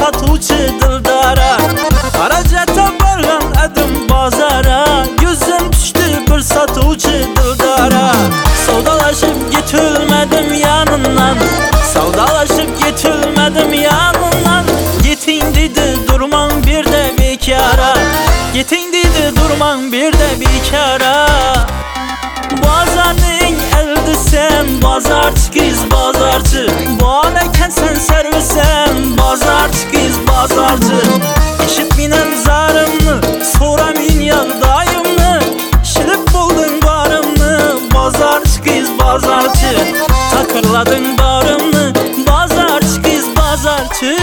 satuvchi dildora. Xarajatga borgan edim bozora, gözüm düştü bir satuvchi dildora. Savdolaşıp getilmedim yanından, savdolaşıp getilmedim yanından. Yeting dedi durmang bir de bekara, yeting dedi durmang bir de bekara. Bazarning eldisen bazarchi qiz bazarchi, bol ekansan servisen bazarchi qiz bazarchi. Eshit mening zarimni, so'ra men yog'doyimni, shilib bo'lding borimni bazarchi qiz bazarchi. Taqirlading borimni bazarchi qiz bazarchi.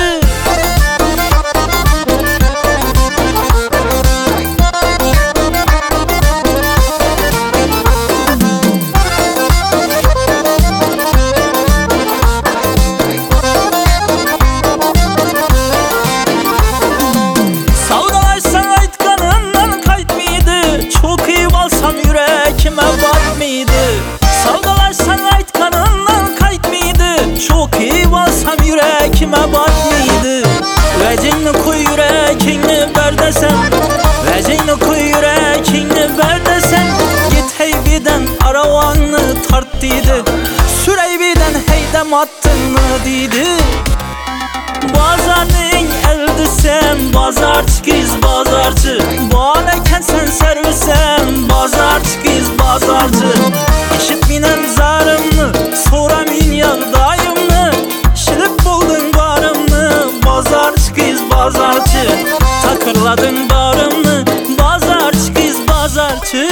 Yüreğime batmıydı. Savdalaşsan aytkanından kaytmıydı. Çok iyi balsam yüreğime batmıydı. Vecini koy yüreğini ver desen, vecini koy yüreğini ver desen. Git heybiden aravanı tarttıydı, süreybiden heydem attığını deydi. Bazarning eldisen bazarchi qiz bazarchi, bol ekansan servisen bazarchi qiz bazarchi. Eshit mening zarimni, so'ra men yog'doyimni, shilib bo'lding borimni bazarchi qiz bazarchi. Taqirlading borimni bazarchi qiz bazarchi.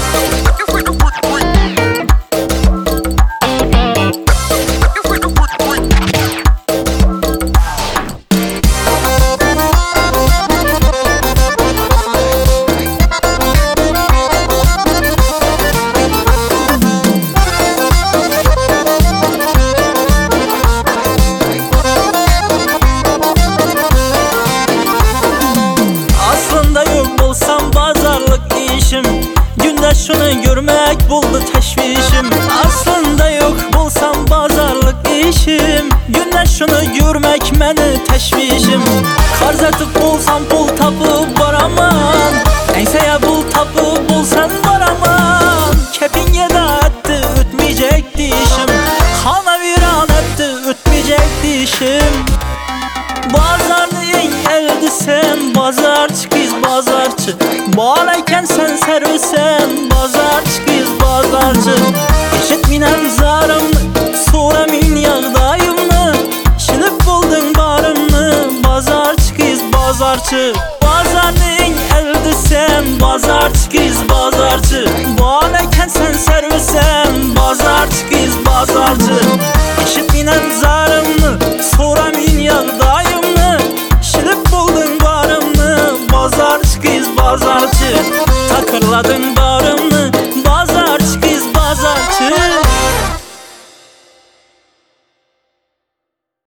Günde şunu görmek buldu teşvişim. Aslında yok bulsam bazarlık işim. Günde şunu görmek meni teşvişim. Qarz etip bulsam pul tapıp baraman, enseye bul tapıp bulsan baraman. Kepinge de etti ötmeyecek dişim, kana viran etti ötmeyecek dişim. Bazarning eldisen bazarchi qiz bazarchi, bol ekansan servisen bazarchi qiz bazarchi. Eshit mening zarimni, so'ra men yog'doyimni, shilib bo'lding borimni bazarchi qiz bazarchi.